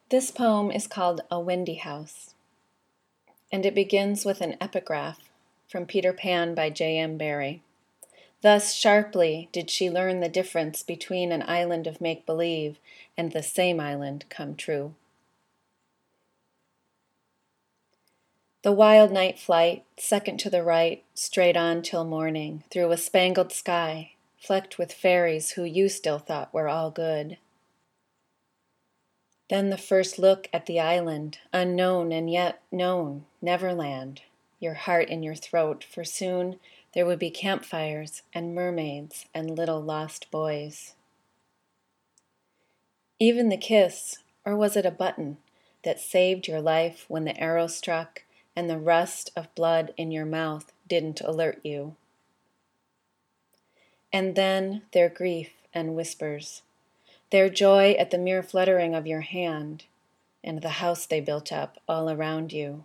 This poem is called A Windy House, and it begins with an epigraph from Peter Pan by J.M. Barrie. Thus sharply did she learn the difference between an island of make-believe and the same island come true. The wild night flight, second to the right, straight on till morning, through a spangled sky, flecked with fairies who you still thought were all good. Then the first look at the island, unknown and yet known, Neverland, your heart in your throat, for soon there would be campfires and mermaids and little lost boys. Even the kiss, or was it a button, that saved your life when the arrow struck and the rust of blood in your mouth didn't alert you. And then their grief and whispers, their joy at the mere fluttering of your hand, and the house they built up all around you.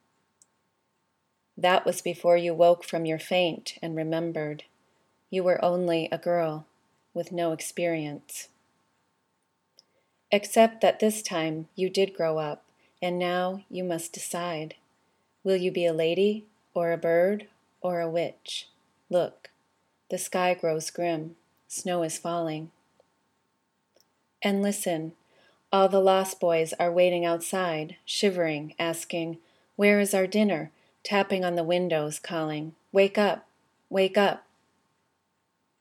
That was before you woke from your faint and remembered you were only a girl with no experience. Except that this time you did grow up, and now you must decide. Will you be a lady, or a bird, or a witch? Look, the sky grows grim, snow is falling. And listen, all the lost boys are waiting outside, shivering, asking, "Where is our dinner?" Tapping on the windows, calling, "Wake up, wake up."